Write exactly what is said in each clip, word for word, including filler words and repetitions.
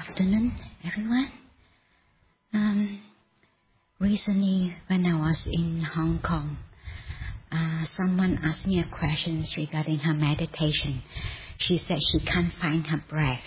afternoon, everyone. Um, recently, when I was in Hong Kong, uh, someone asked me a question regarding her meditation. She said she can't find her breath,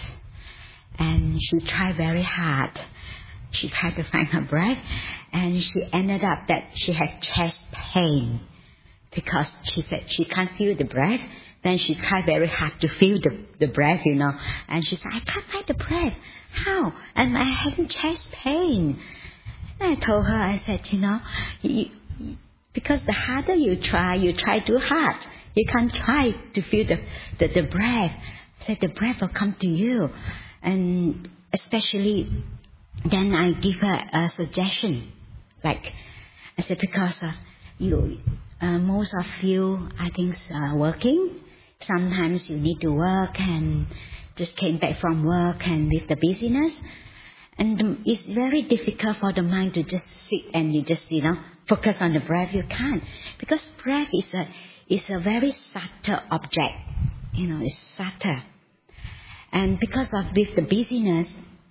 and she tried very hard. She tried to find her breath, and she ended up that she had chest pain because she said she can't feel the breath. Then she tried very hard to feel the, the breath, you know. And she said, I can't find the breath. How? And I'm having chest pain. And I told her, I said, you know, you, because the harder you try, you try too hard. You can't try to feel the, the, the breath. I said, the breath will come to you. And especially, then I give her a suggestion. Like, I said, because uh, you, uh, most of you, I think, are working. Sometimes you need to work and just came back from work and with the busyness. And it's very difficult for the mind to just sit and you just, you know, focus on the breath. You can't. Because breath is a, is a very subtle object. You know, it's subtle. And because of with the busyness,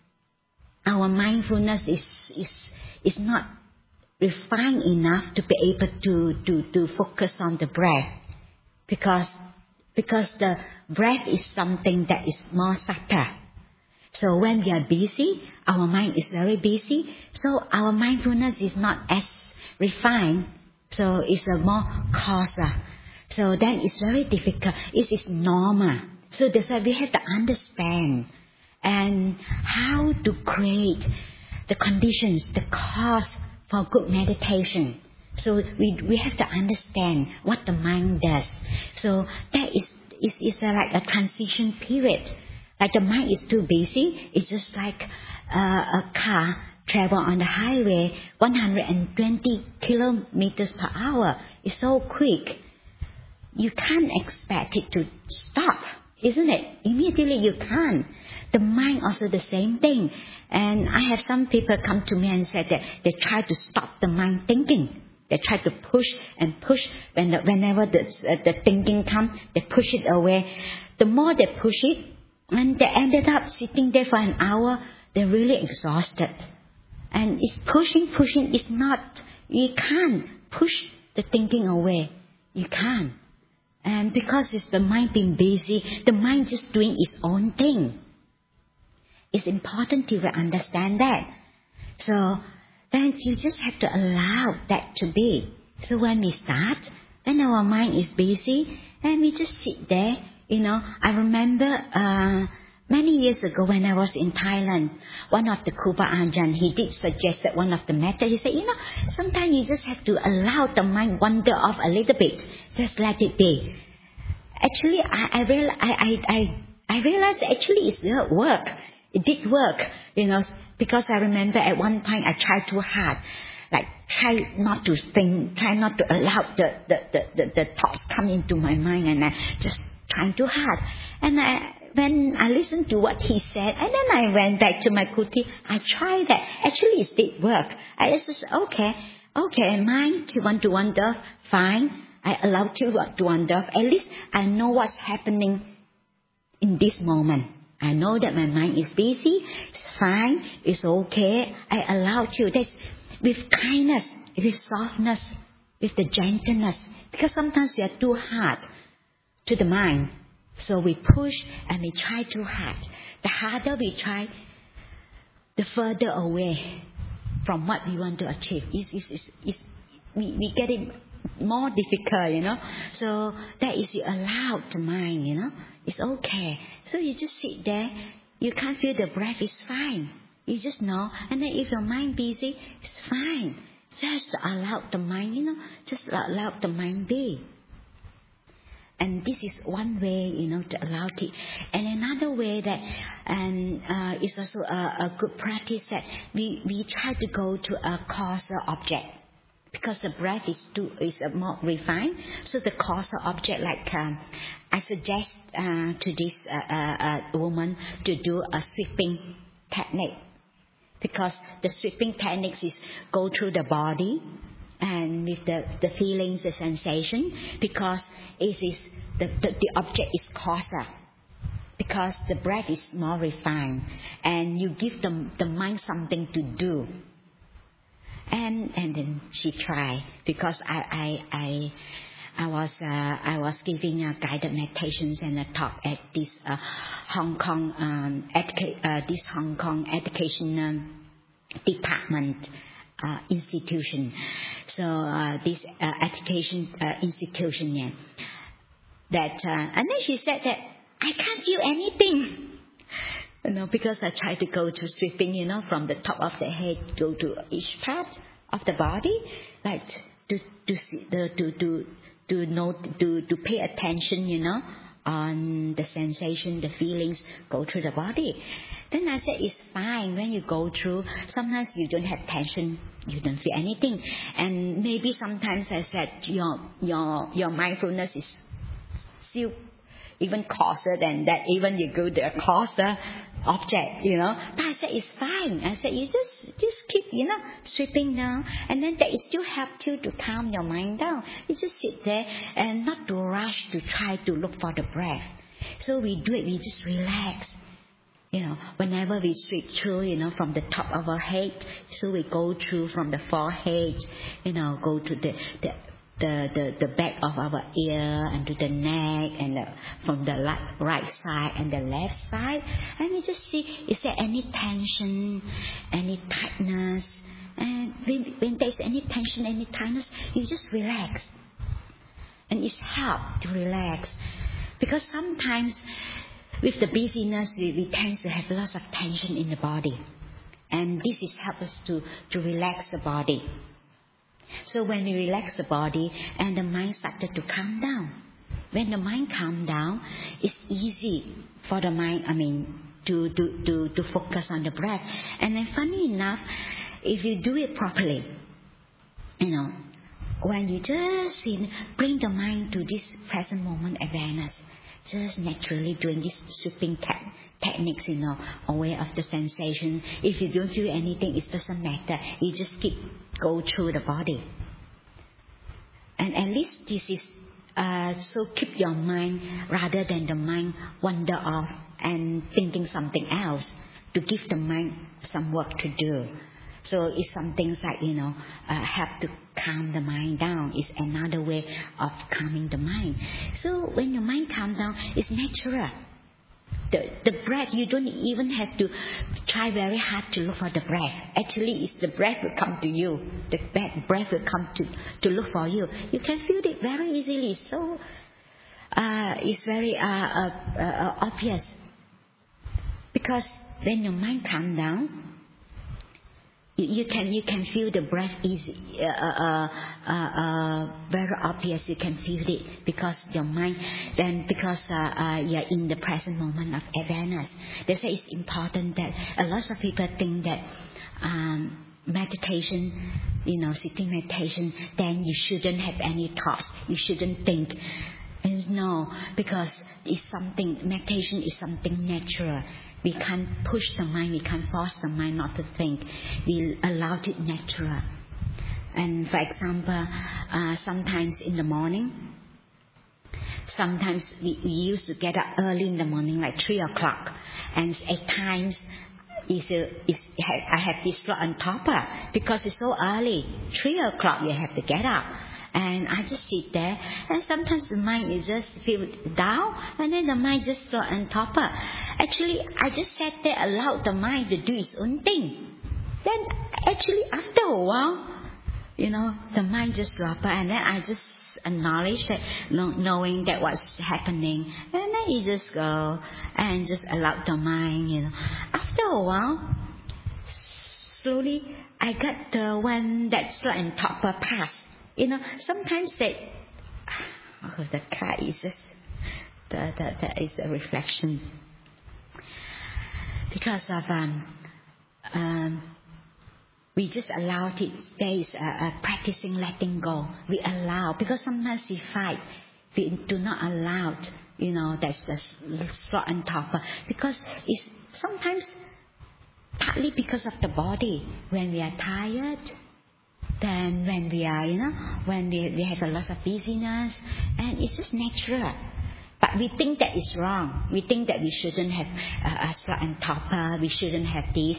our mindfulness is, is, is not refined enough to be able to, to, to focus on the breath. Because Because the breath is something that is more subtle. So when we are busy, our mind is very busy. So our mindfulness is not as refined. So it's a more coarser. So then it's very difficult. It is normal. So that's why we have to understand and how to create the conditions, the cause for good meditation. So we we have to understand what the mind does. So that is is is a, like a transition period. Like the mind is too busy. It's just like uh, a car travel on the highway, one hundred twenty kilometers per hour. It's so quick. You can't expect it to stop, isn't it? Immediately you can't. The mind also the same thing. And I have some people come to me and said that they try to stop the mind thinking. They try to push and push. When the, whenever the, uh, the thinking comes, they push it away. The more they push it, and they ended up sitting there for an hour, they're really exhausted. And it's pushing, pushing. It's not, you can't push the thinking away. You can't. And because it's the mind being busy, the mind just doing its own thing. It's important to understand that. So, then you just have to allow that to be. So when we start, when our mind is busy, and we just sit there, you know. I remember uh, many years ago when I was in Thailand, one of the Kruba Ajahn, he did suggest that one of the methods, he said, you know, sometimes you just have to allow the mind wander off a little bit. Just let it be. Actually, I, I, real, I, I, I, I realized actually it did work. It did work, you know. Because I remember at one time I tried too hard. Like, try not to think, try not to allow the, the, the, the, the thoughts come into my mind, and I just trying too hard. And I, when I listened to what he said, and then I went back to my kuti, I tried that. Actually, it did work. I just said, okay, okay, mind to want to wander, fine. I allow to, to wander. At least I know what's happening in this moment. I know that my mind is busy. It's fine. It's okay. I allow you. That's with kindness, with softness, with the gentleness. Because sometimes we are too hard to the mind. So we push and we try too hard. The harder we try, the further away from what we want to achieve. It's, it's, it's, it's, we, we get it more difficult, you know. So that is you allow the mind, you know. It's okay. So you just sit there. You can't feel the breath. It's fine. You just know. And then if your mind busy, it's fine. Just allow the mind, you know. Just allow the mind be. And this is one way, you know, to allow it. And another way that and uh, is also a, a good practice that we, we try to go to a causal object. Because the breath is too is more refined, so the causal object, like um, I suggest uh, to this uh, uh, uh, woman to do a sweeping technique, because the sweeping technique is go through the body and with the, the feelings, the sensation, because it is the, the, the object is causal. because the breath is more refined, and you give the, the mind something to do. And and then she tried, because I I I I was uh, I was giving uh, guided meditations and a talk at this uh, Hong Kong um, educa- uh, this Hong Kong educational department uh, institution. So uh, this uh, education uh, institution, yeah. That uh, and then she said that I can't feel anything. You know, because I try to go to sweeping, you know, from the top of the head, go to each part of the body, like to to see, the, to to to know to to pay attention, you know, on the sensation, the feelings go through the body. Then I said it's fine when you go through. Sometimes you don't have tension, you don't feel anything, and maybe sometimes I said your your your mindfulness is still even coarser than that. Even you go to a coarser object, you know. But I said it's fine. I said you just just keep, you know, sweeping down, and then that still help you to calm your mind down. You just sit there and not to rush to try to look for the breath. So we do it. We just relax. You know, whenever we sweep through, you know, from the top of our head, so we go through from the forehead, you know, go to the the. The, the, the back of our ear and to the neck, and the, from the right, right side and the left side, and we just see, is there any tension, any tightness? And when, when there's any tension, any tightness, you just relax. And it's help to relax. Because sometimes with the busyness, we, we tend to have lots of tension in the body. And this is help us to, to relax the body. So when we relax the body and the mind started to calm down. When the mind calm down, it's easy for the mind, I mean, to, to, to, to focus on the breath. And then funny enough, if you do it properly, you know, when you just bring the mind to this present moment awareness, just naturally doing this sweeping te- techniques, you know, aware of the sensation. If you don't feel anything, it doesn't matter. You just keep go through the body. And at least this is, uh, so keep your mind rather than the mind wander off and thinking something else, to give the mind some work to do. So it's something like, you know, uh, have to calm the mind down. It's another way of calming the mind. So when your mind calms down, it's natural. The, the breath, you don't even have to try very hard to look for the breath. Actually, it's the breath will come to you. The breath will come to, to look for you. You can feel it very easily. So uh, it's very uh, uh, uh, obvious. Because when your mind calms down, You, you can you can feel the breath easy, uh, uh, uh, uh, very obvious. You can feel it because your mind. Then because uh, uh, you're in the present moment of awareness. They say it's important that a lot of people think that um, meditation, you know, sitting meditation, then you shouldn't have any thoughts. You shouldn't think. And no, because it's something. Meditation is something natural. We can't push the mind, we can't force the mind not to think. We allow it natural. And for example, uh, sometimes in the morning, sometimes we, we used to get up early in the morning, like three o'clock. And at times, is is I have this slot on top, uh, because it's so early. Three o'clock you have to get up. And I just sit there, and sometimes the mind is just feel down, and then the mind just float on top. Actually, I just sat there, allowed the mind to do its own thing. Then, actually, after a while, you know, the mind just dropped, and then I just acknowledge that, knowing that what's happening, and then you just go and just allow the mind, you know. After a while, slowly, I got the one that's float on top pass. You know, sometimes that, oh, the car is just, the, the, that is a reflection. Because of, um, um, we just allow it, there is a, a practicing letting go. We allow, because sometimes we fight, we do not allow, you know, that's the slot on top. Because it's sometimes partly because of the body, when we are tired, then when we are, you know, when we, we have a lot of busyness, and it's just natural. But But we think that is wrong. We think that we shouldn't have uh, a slot and topper. We shouldn't have this.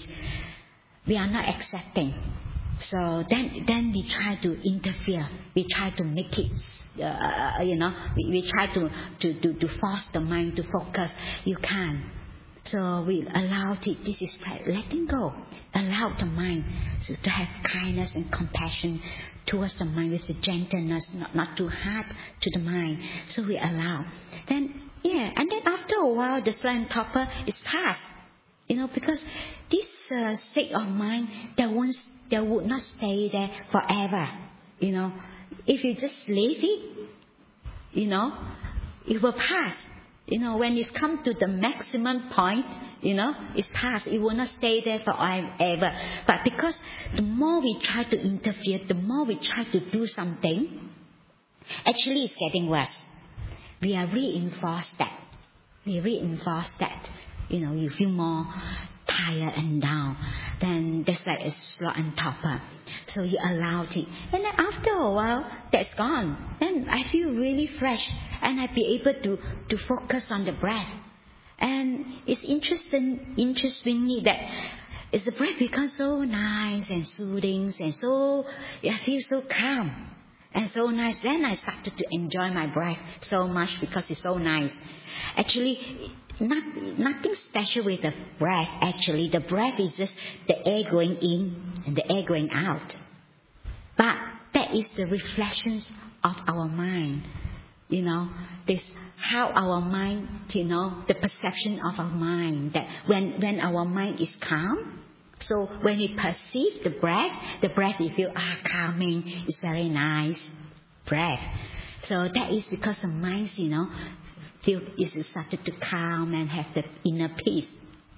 We are not accepting. So then, then we try to interfere. We try to make it, uh, you know, we, we try to, to, to, to force the mind to focus. You can't. So we allow it. This is letting go. Allow the mind to, to have kindness and compassion towards the mind with the gentleness, not, not too hard to the mind. So we allow. Then, yeah, and then after a while, the slot and topper is past. You know, because this uh, state of mind, that won't, that would not stay there forever. You know, if you just leave it, you know, it will pass. You know, when it's come to the maximum point, you know, it's past. It will not stay there forever. But because the more we try to interfere, the more we try to do something, actually it's getting worse. We are reinforced that. We reinforce that. You know, you feel more tired and down. Then that's like a slot and topper. So you allow it. And then after a while, that's gone. Then I feel really fresh. And I be able to, to focus on the breath. And it's interesting, interestingly that as the breath becomes so nice and soothing and so, I feel so calm and so nice. Then I started to enjoy my breath so much because it's so nice. Actually, not, nothing special with the breath. Actually, the breath is just the air going in and the air going out. But that is the reflections of our mind. You know, this how our mind, you know, the perception of our mind, that when, when our mind is calm, so when we perceive the breath, the breath we feel, ah, calming, it's very nice breath. So that is because the mind, you know, feel is started to calm and have the inner peace.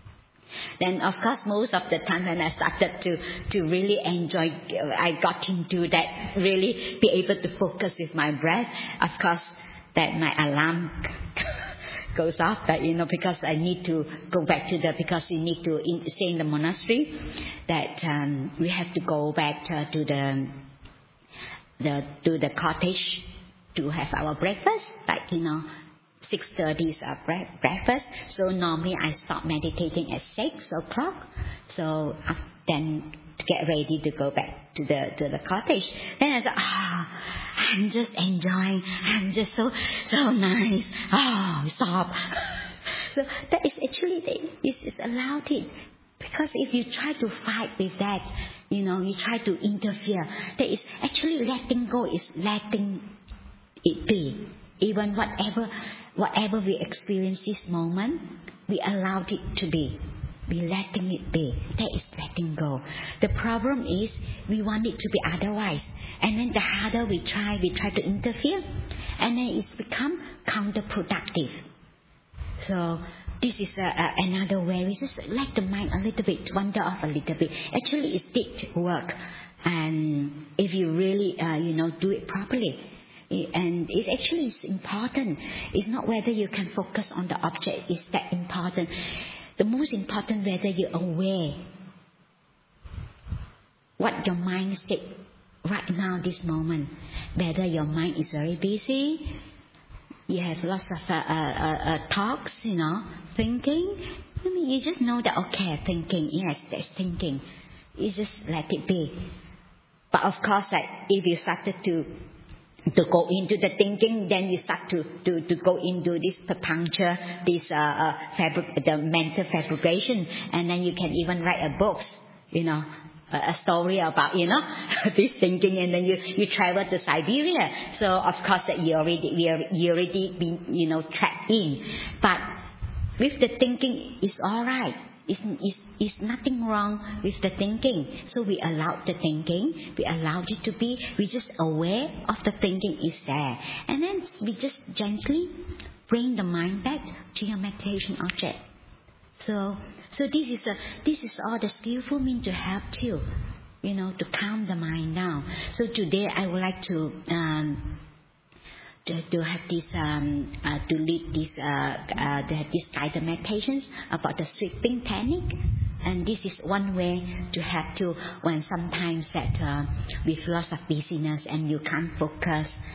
Then, of course, most of the time when I started to, to really enjoy, I got into that, really be able to focus with my breath. Of course, that my alarm goes off, but, you know, because I need to go back to the, because we need to in, stay in the monastery, that um, we have to go back uh, to the, the, to the cottage to have our breakfast, like, you know, six thirty is our breakfast. So normally I stop meditating at six o'clock. So uh, then to get ready to go back to the to the cottage. Then I said, ah, oh, I'm just enjoying. I'm just so so nice. Oh, stop. So that is actually this is allowed it. Because if you try to fight with that, you know, you try to interfere, that is actually letting go. Is letting it be. Even whatever. Whatever we experience this moment, we allowed it to be. We letting it be. That is letting go. The problem is we want it to be otherwise. And then the harder we try, we try to interfere. And then it's become counterproductive. So this is a, a, another way. We just let the mind a little bit, wander off a little bit. Actually, it did work. And if you really, uh, you know, do it properly. And it actually is important. It's not whether you can focus on the object. It's that important. The most important whether you're aware what your mind state right now, this moment. Whether your mind is very busy, you have lots of uh, uh, uh, talks, you know, thinking. I mean, you just know that, okay, thinking, yes, that's thinking. You just let it be. But of course, like, if you started to to go into the thinking, then you start to, to, to go into this puncture, this uh, uh, fabric, the mental fabrication, and then you can even write a book, you know, a, a story about, you know, this thinking, and then you, you travel to Siberia. So of course that you already you, you already been, you know, trapped in. But with the thinking, it's all right. It's, it's, it's nothing wrong with the thinking. So we allow the thinking. We allow it to be. We're just aware of the thinking is there. And then we just gently bring the mind back to your meditation object. So, so this is a, this is all the skillful means to help you, you know, to calm the mind down. So today I would like to, um, To, to have this, um, uh, to lead this, uh, uh, to have this guided meditations about the sleeping technique, and this is one way to help you when sometimes that uh, with lots of busyness and you can't focus,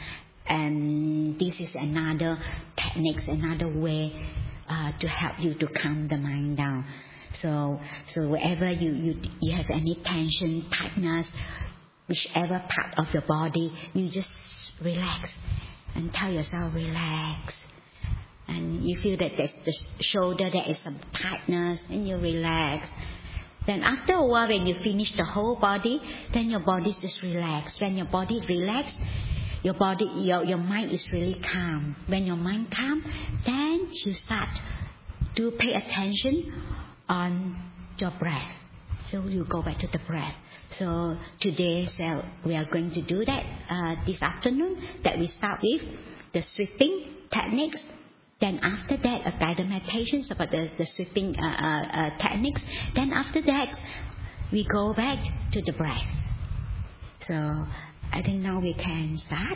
And this is another technique, another way uh, to help you to calm the mind down. So, so wherever you, you, you have any tension, tightness, whichever part of your body, you just relax and tell yourself, relax. And you feel that there's the shoulder, there is some tightness, and you relax. Then after a while, when you finish the whole body, then your body just relax. When your body is relaxed, your body, your, your mind is really calm. When your mind calm, then you start to pay attention on your breath. So you go back to the breath. So today, so we are going to do that uh, this afternoon. That we start with the sweeping techniques. Then after that, a guided meditations about the, the sweeping uh, uh, uh, techniques. Then after that, we go back to the breath. So I think now we can start.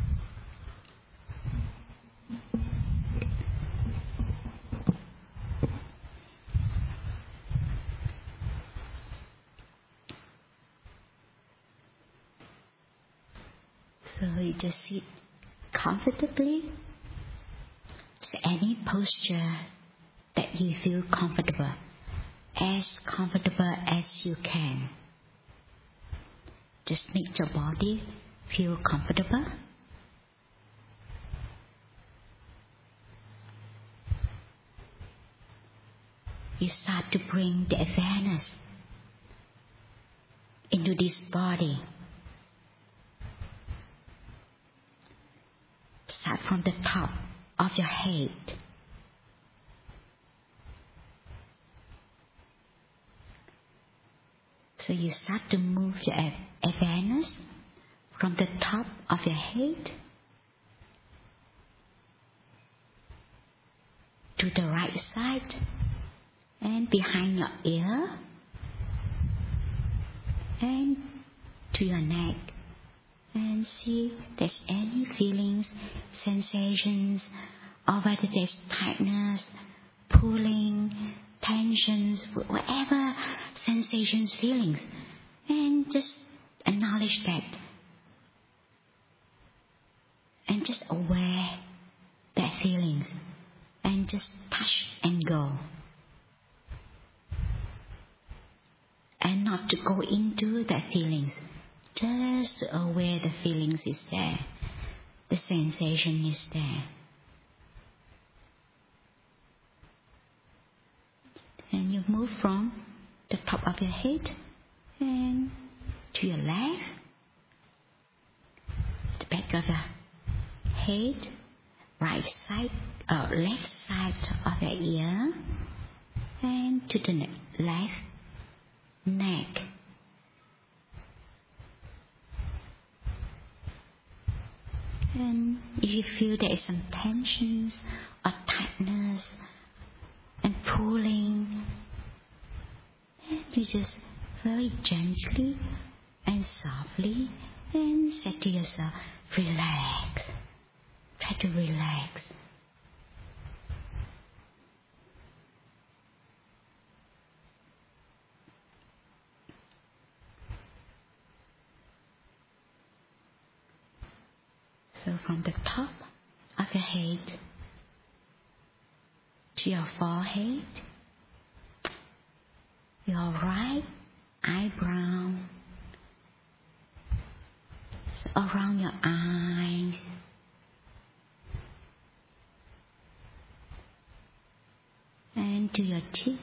So you just sit comfortably. So any posture that you feel comfortable, as comfortable as you can. Just make your body feel comfortable. You start to bring the awareness into this body. Start from the top of your head. So you start to move your awareness from the top of your head to the right side and behind your ear and to your neck. And see if there's any feelings, sensations, or whether there's tightness, pulling, tensions, whatever sensations, feelings. And just acknowledge that. And just aware that feelings. And just touch and go. And not to go into that feelings. Just aware the feelings is there. The sensation is there. And you move from the top of your head and to your left, the back of your head, right side, uh, left side of your ear, and to the ne- left neck. And if you feel there is some tensions or tightness and pulling, and you just very gently and softly and say to yourself, relax. Try to relax. So from the top of your head to your forehead, your right eyebrow, so around your eyes, and to your cheek,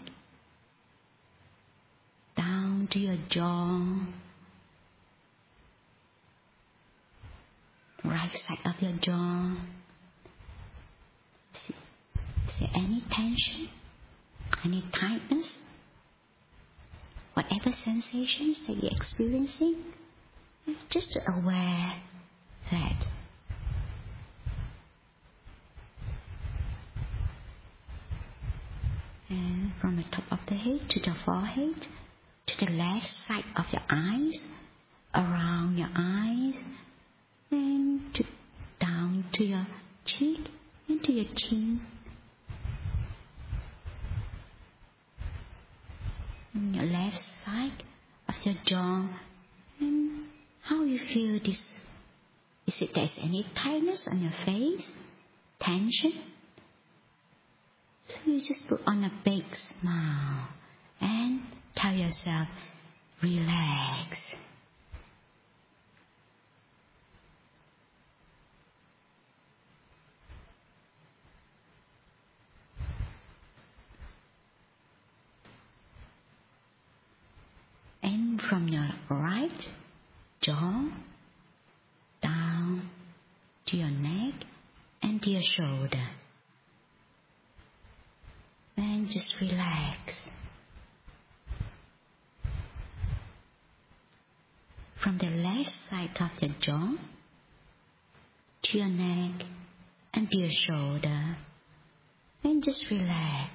down to your jaw, right side of your jaw. See, see any tension, any tightness, whatever sensations that you're experiencing, just aware that. And from the top of the head to the forehead, to the left side of your eyes, around your eyes, and to, down to your cheek and to your chin. And your left side of your jaw, and how you feel this is if there's any tightness on your face, tension. So you just put on a big smile and tell yourself, relax. And from your right jaw down to your neck and to your shoulder. And just relax. From the left side of the jaw to your neck and to your shoulder. And just relax.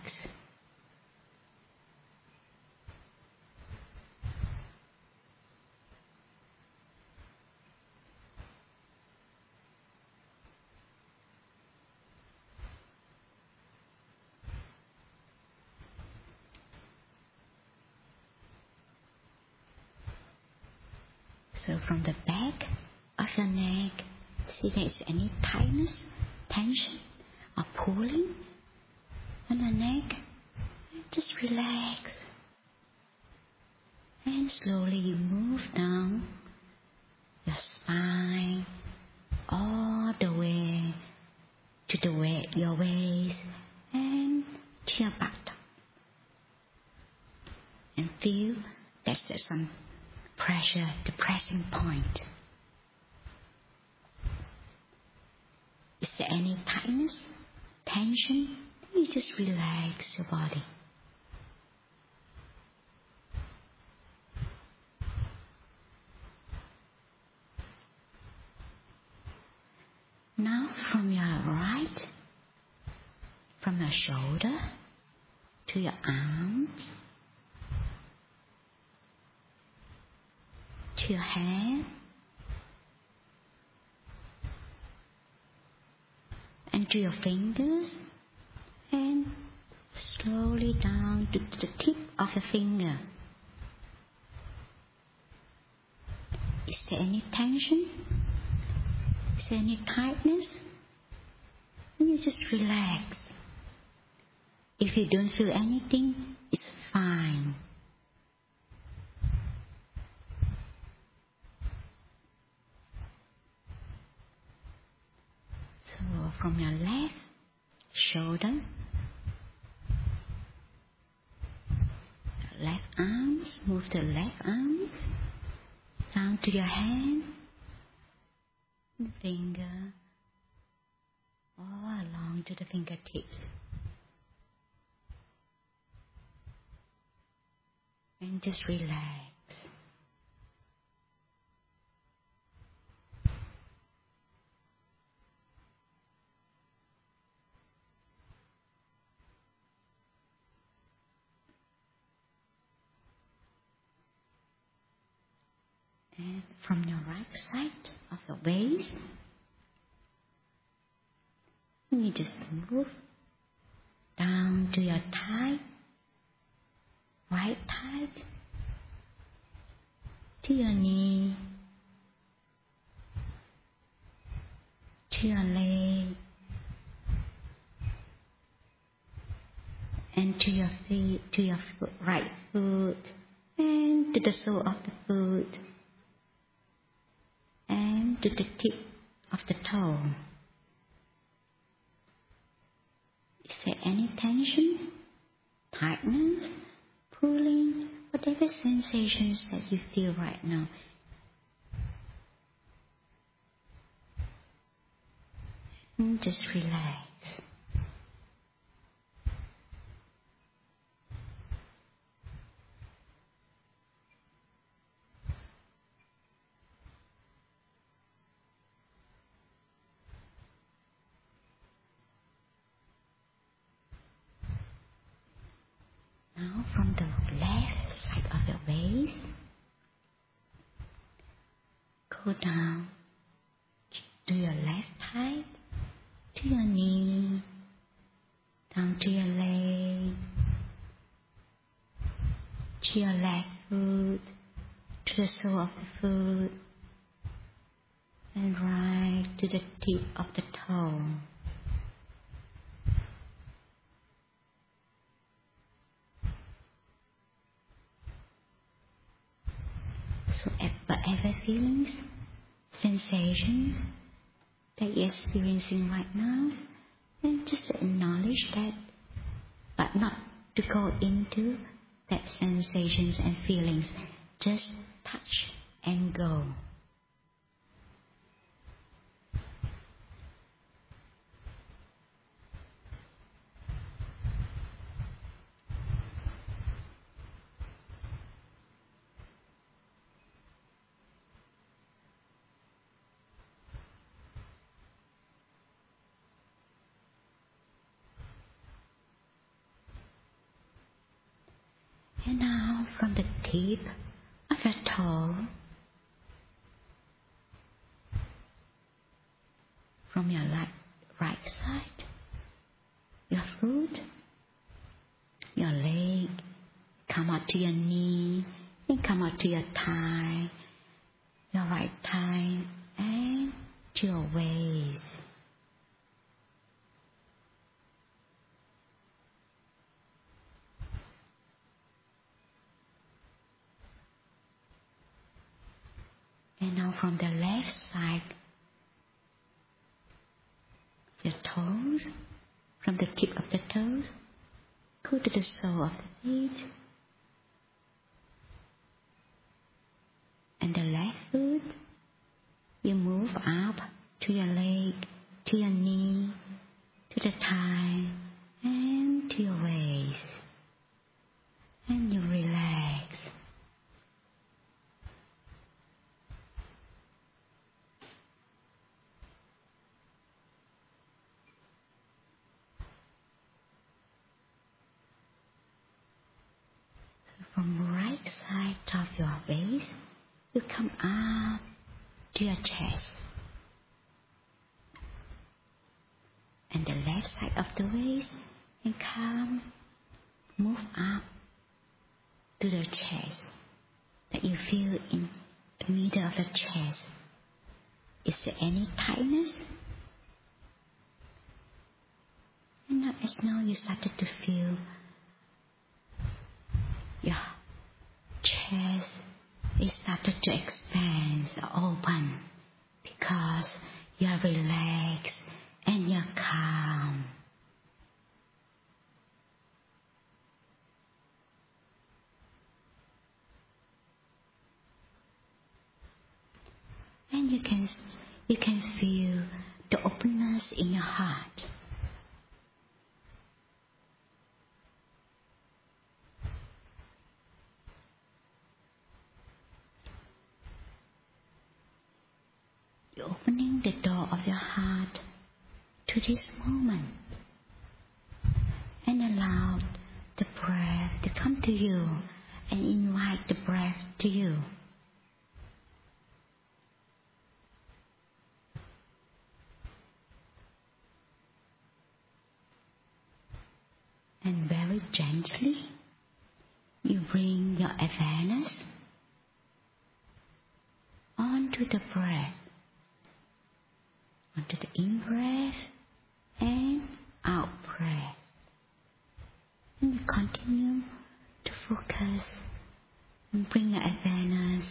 So from the back of your neck, see if there's any tightness, tension, or pulling on the neck. Just relax. And slowly you move down your spine all the way to the way, your waist and to your butt. And feel that there's some pressure, the pressing point. Is there any tightness, tension? You just relax your body. Now from your right, from your shoulder to your arms, to your hand, and to your fingers, and slowly down to the tip of your finger. Is there any tension? Is there any tightness? And you just relax. If you don't feel anything, it's fine. So from your left shoulder, left arms, move the left arms down to your hand, finger, all along to the fingertips. And just relax. And from your right side of the waist, you just move down to your thigh, right thigh, to your knee, to your leg, and to your feet, to your foot, right foot, and to the sole of the foot, and to the tip of the toe. Is there any tension, tightness, pulling, whatever sensations that you feel right now? And just relax. Now from the left side of your waist, go down to your left thigh, to your knee, down to your leg, to your left foot, to the sole of the foot, and right to the tip of the toe. So whatever feelings, sensations that you're experiencing right now, then just acknowledge that, but not to go into that sensations and feelings. Just touch and go. And now from the tip of your toe, from your right, right side, your foot, your leg, come up to your knee, and come up to your thigh, your right thigh, and to your waist. And now from the left side, your toes, from the tip of the toes, go to the sole of the feet, and the left foot, you move up to your leg, to your knee, to the thigh, and to your waist, and you relax. From right side of your waist, you come up to your chest. And the left side of the waist, and come, move up to the chest. That you feel in the middle of the chest. Is there any tightness? And now as now you started to feel your chest is started to expand, open, because you're relaxed and you're calm. And you can you can feel the openness in your heart. You're opening the door of your heart to this moment and allow the breath to come to you and invite the breath to you. And very gently, you bring your awareness onto the breath, onto the in-breath and out-breath. And you continue to focus and bring your awareness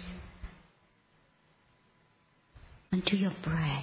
onto your breath.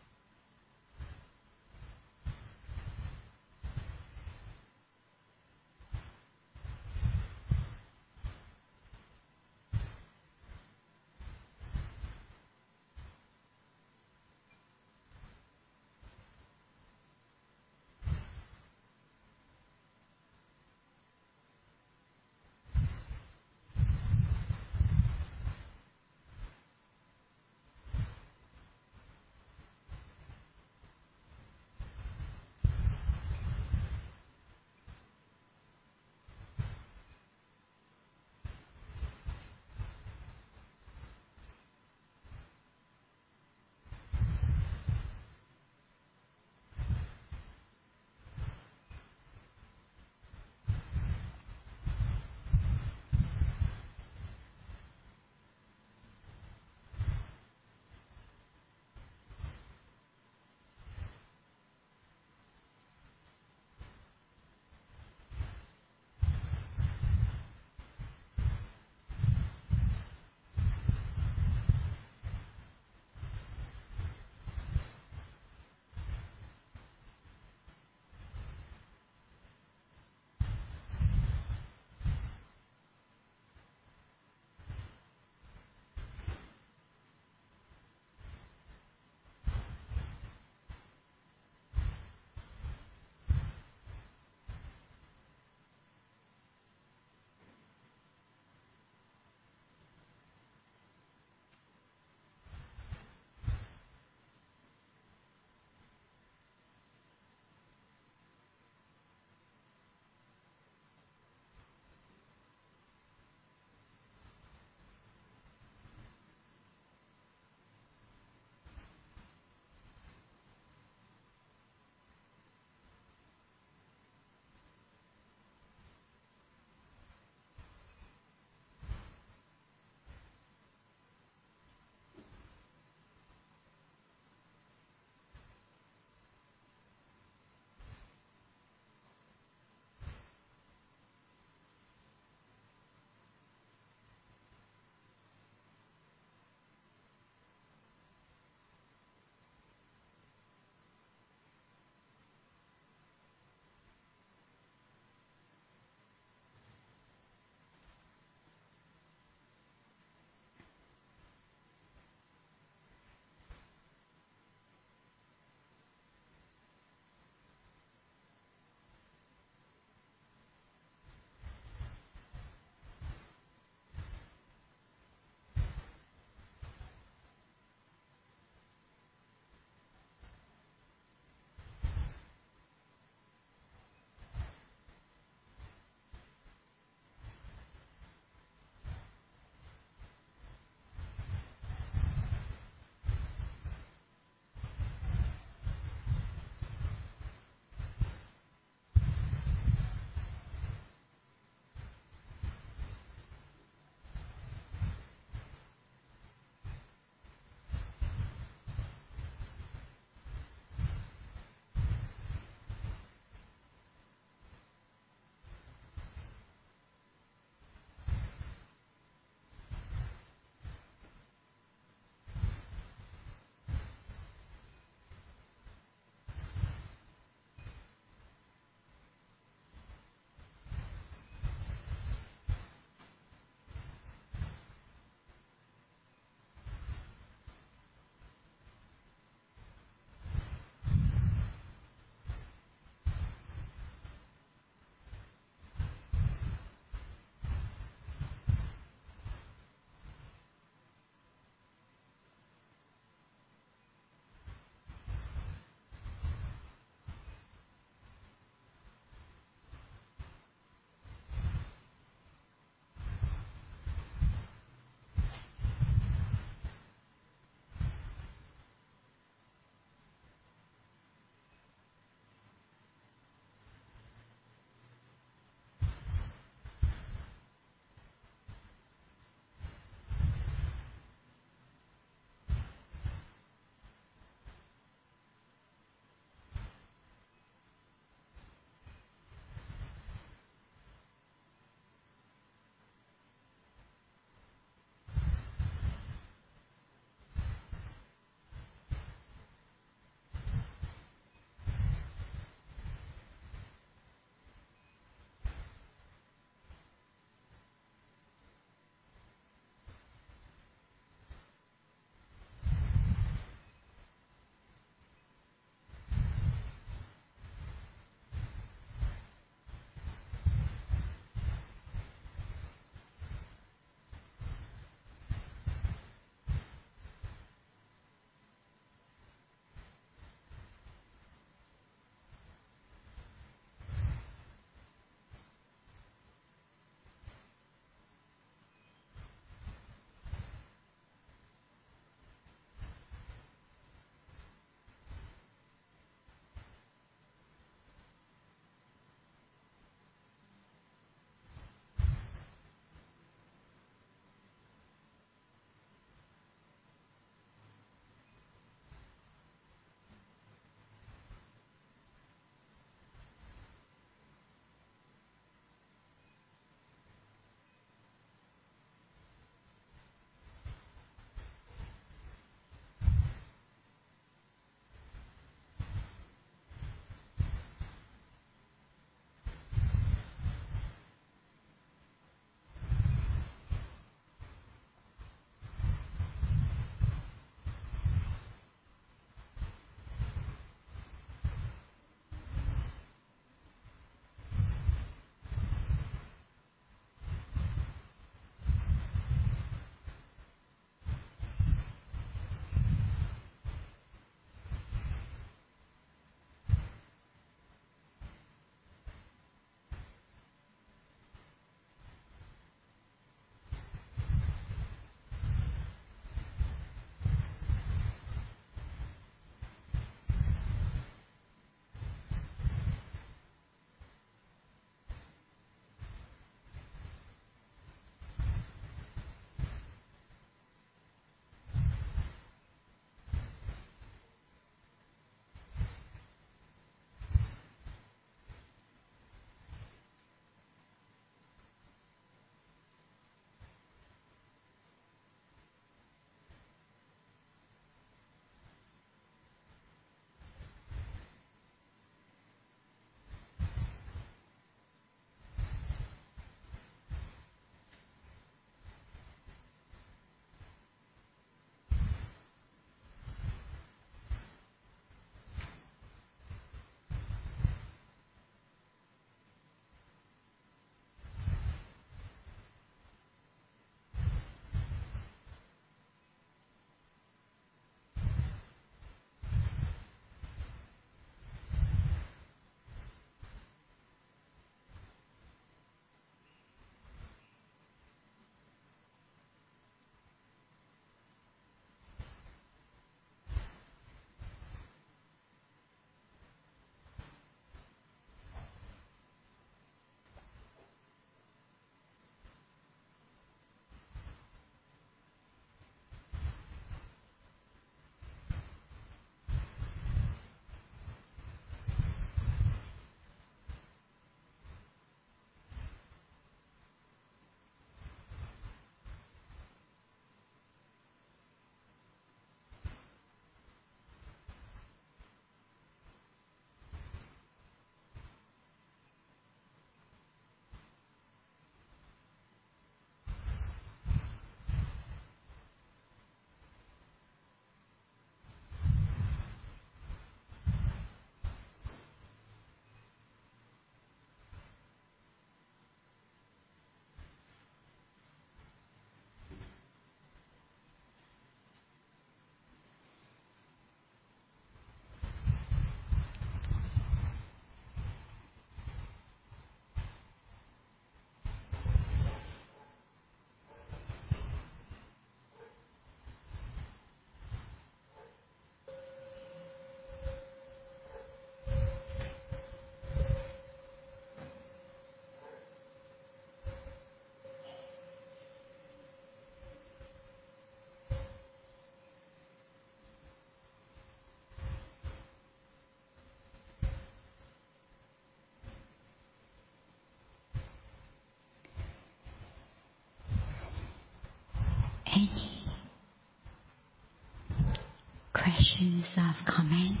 questions or comments?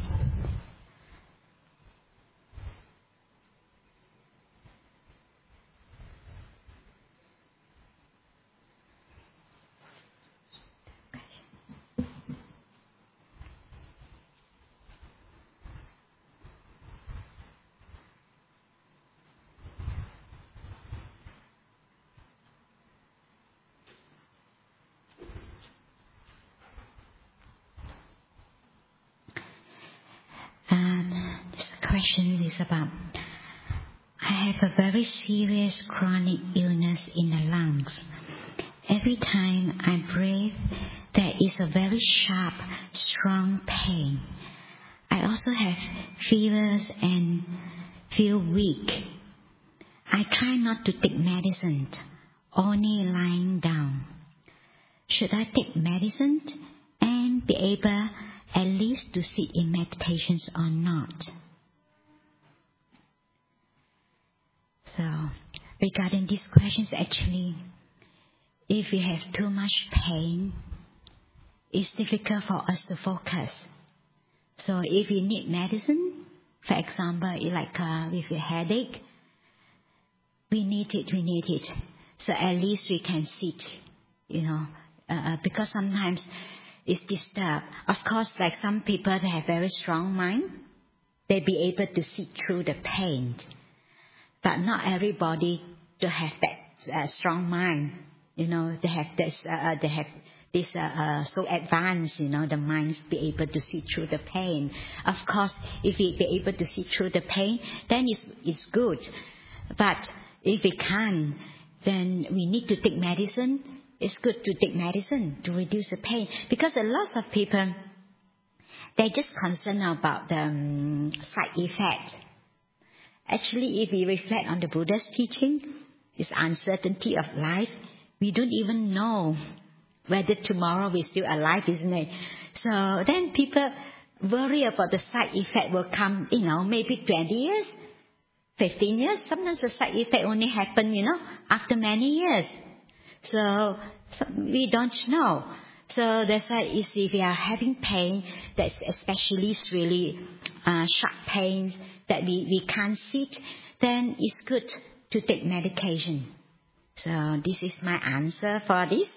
Question is about, I have a very serious chronic illness in the lungs. Every time I breathe, there is a very sharp, strong pain. I also have fevers and feel weak. I try not to take medicine, only lying down. Should I take medicine and be able at least to sit in meditations or not? So, regarding these questions, actually, if we have too much pain, it's difficult for us to focus. So, if you need medicine, for example, like uh, with a headache, we need it, we need it. So, at least we can sit, you know, uh, because sometimes it's disturbed. Of course, like some people that have very strong mind, they be able to see through the pain. But not everybody to have that uh, strong mind, you know. They have this, uh, they have this uh, uh, so advanced, you know. The minds be able to see through the pain. Of course, if we be able to see through the pain, then it's it's good. But if we can't, then we need to take medicine. It's good to take medicine to reduce the pain, because a lot of people, they're just concerned about the um, side effects. Actually, if we reflect on the Buddha's teaching, this uncertainty of life, we don't even know whether tomorrow we're still alive, isn't it? So then people worry about the side effect will come, you know, maybe twenty years, fifteen years. Sometimes the side effect only happen, you know, after many years. So, so we don't know. So that's why if we are having pain, that's especially really uh, sharp pains that we, we can't sit, then it's good to take medication. So this is my answer for this.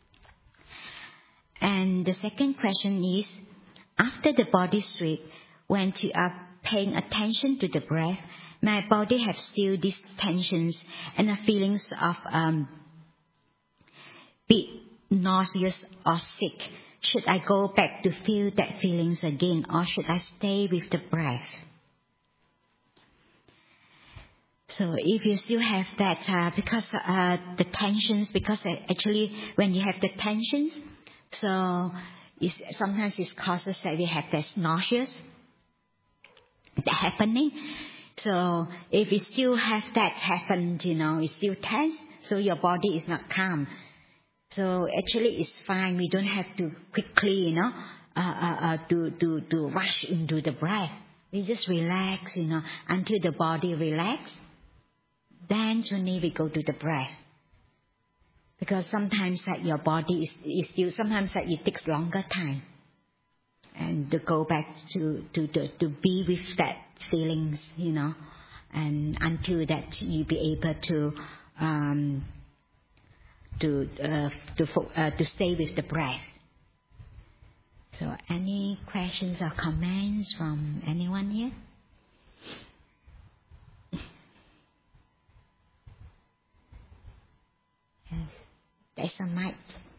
And the second question is, after the body sleep, when you are paying attention to the breath, my body has still these tensions and the feelings of um, be nauseous or sick. Should I go back to feel that feelings again, or should I stay with the breath? So if you still have that, uh, because uh, the tensions, because actually when you have the tensions, so it's, sometimes it causes that we have this nauseous that happening. So if you still have that happen, you know, it's still tense, so your body is not calm. So actually it's fine. We don't have to quickly, you know, uh, uh, uh, to, to, to rush into the breath. We just relax, you know, until the body relax. Then only we go to the breath. Because sometimes that your body is, is still, sometimes that it takes longer time. And to go back to, to, to, to be with that feelings, you know, and until that you be able to, um, to uh, to uh, to stay with the breath. So any questions or comments from anyone here? Yes, there's a mic.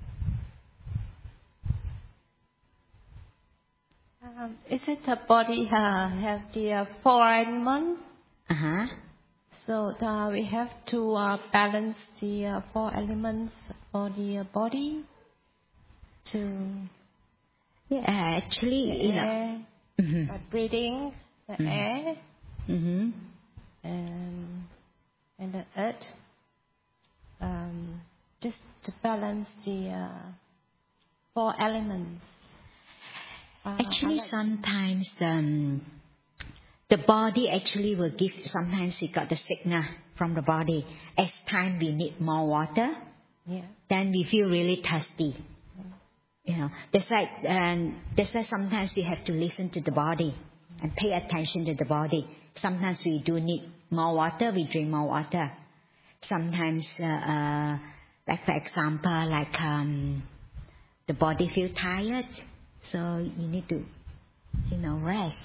Um, is it the body uh, have the uh, four elements? Uh-huh. So uh, we have to uh, balance the uh, four elements for the uh, body to yeah, actually, the you air, know, mm-hmm. uh, breathing, the mm-hmm. air, mm-hmm. and and the earth. Um, just to balance the uh, four elements. Uh, actually, like sometimes um, the body actually will give, sometimes we got the signal from the body. As time we need more water, yeah. then we feel really thirsty. You know, that's like, um, that's why sometimes you have to listen to the body and pay attention to the body. Sometimes we do need more water, we drink more water. Sometimes, uh, uh, like for example, like um, the body feel tired, so you need to, you know, rest.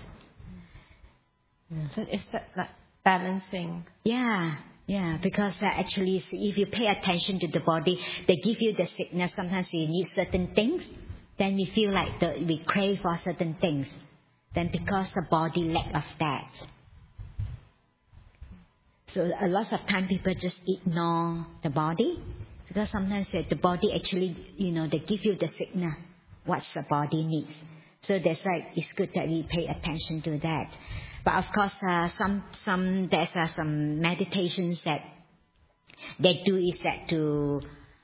So it's that, like balancing. Yeah, yeah, because uh, actually if you pay attention to the body, they give you the signal. Sometimes you need certain things, then we feel like the, we crave for certain things. Then because the body lack of that. So a lot of time people just ignore the body, because sometimes the body actually, you know, they give you the signal what the body needs. So that's why it's good that we pay attention to that. But of course, uh, some some there's uh, some meditations that they do is that to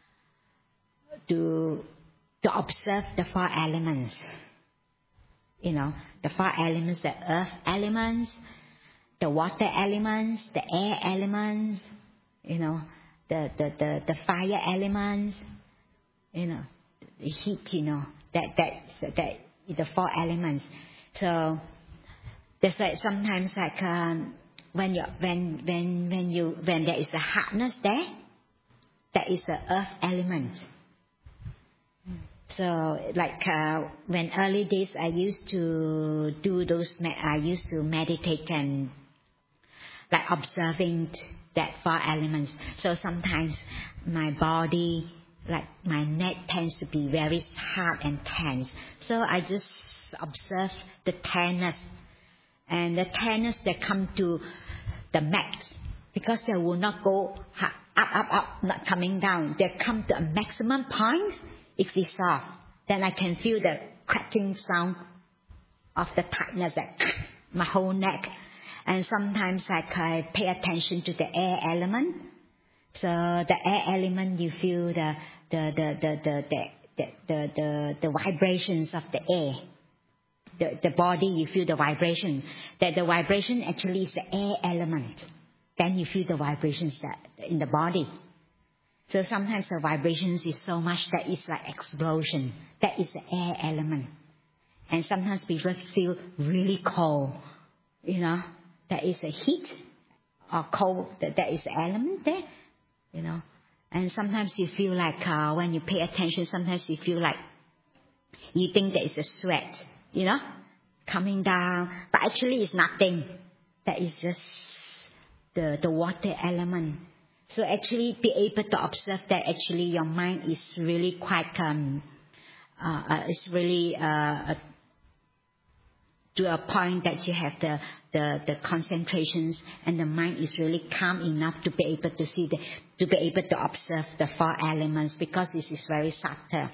to to observe the four elements. You know, the four elements: the earth elements, the water elements, the air elements. You know, the the the, the fire elements. You know, the heat. You know, that that that the four elements. So. There's like sometimes like um, when you when when when you when there is a hardness there, that is the earth element. So like uh, when early days I used to do those, I used to meditate and like observing that four elements. So sometimes my body, like my neck tends to be very hard and tense. So I just observe the tenseness. And the tennis, they come to the max, because they will not go up, up, up, not coming down. They come to a maximum point. If they stop, then I can feel the cracking sound of the tightness, that my whole neck. And sometimes like I pay attention to the air element. So the air element, you feel the the the the the the the, the, the, the vibrations of the air. The, the body, you feel the vibration. That the vibration actually is the air element. Then you feel the vibrations that in the body. So sometimes the vibrations is so much that it's like explosion. That is the air element. And sometimes people feel really cold. You know, that is a heat or cold. That that is the element there. You know, and sometimes you feel like uh, when you pay attention, sometimes you feel like you think there is a sweat. You know, coming down, but actually it's nothing. That is just the the water element. So actually, be able to observe that actually your mind is really quite um, uh, uh it's really uh, uh to a point that you have the the the concentrations and the mind is really calm enough to be able to see the to be able to observe the four elements, because this is very subtle.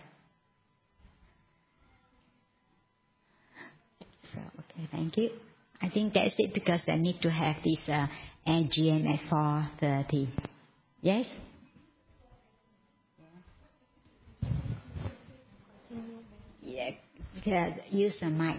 So, okay, thank you. I think that's it, because I need to have this uh, A G M at four thirty. Yes? Yeah, yeah, use the mic.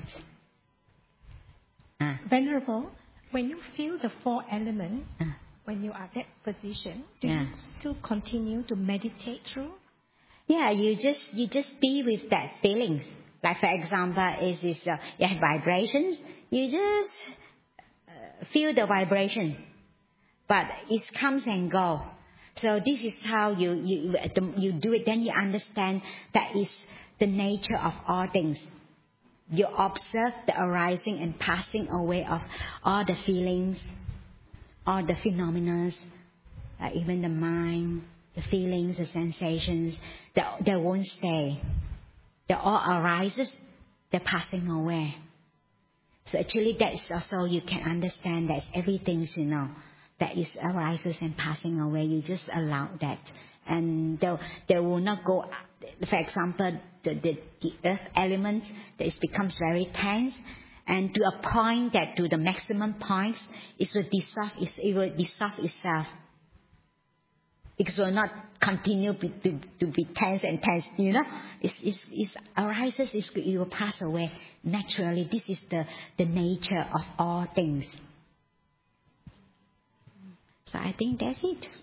Uh. Venerable, when you feel the four elements, uh. when you are at that position, do yeah. you still continue to meditate through? Yeah, you just you just be with that feelings. Like for example, is this uh, you have vibrations, you just uh, feel the vibration, but it comes and go. So this is how you you you do it. Then you understand that is the nature of all things. You observe the arising and passing away of all the feelings, all the phenomena, uh, even the mind, the feelings, the sensations. They they won't stay. They all arises, they're passing away. So actually that's also, you can understand that everything, you know, that is arises and passing away. You just allow that. And they, they will not go, for example, the, the, the earth element, that it becomes very tense. And to a point that to the maximum point, it will dissolve, it will dissolve itself. It will not continue to, to, to be tense and tense, you know. It's, it's, it's arises, it's, it will pass away naturally. This is the, the nature of all things. So I think that's it.